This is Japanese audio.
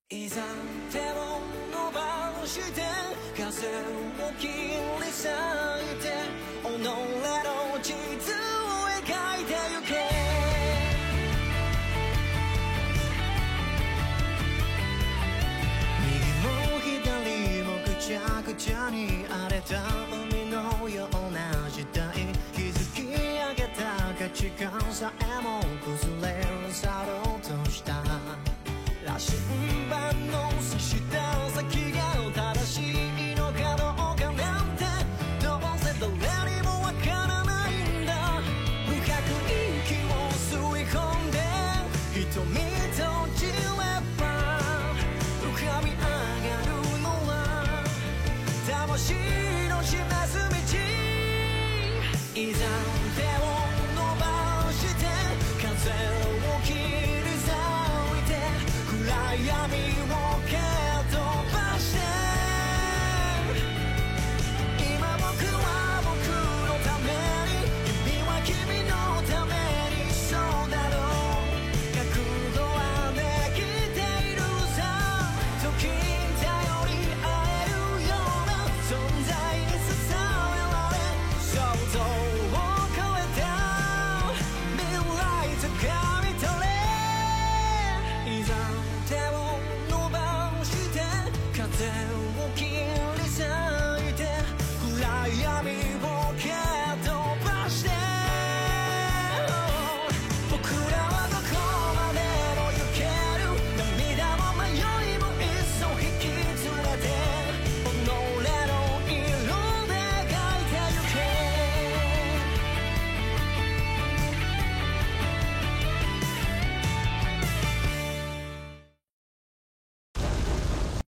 いざ手を伸ばして風を切り裂いて己の地図を描いてゆけ右も左もぐちゃぐちゃに荒れた海のような時代築き上げた価値観さえも崩れ去ろうとした羅針盤の刺した先が正しいのかどうかなんてどうせ誰にもわからないんだ深く息を吸い込んで瞳閉じれば浮かび上がるのは魂の示す道いざ手を伸ばして風を切り裂いて暗闇を消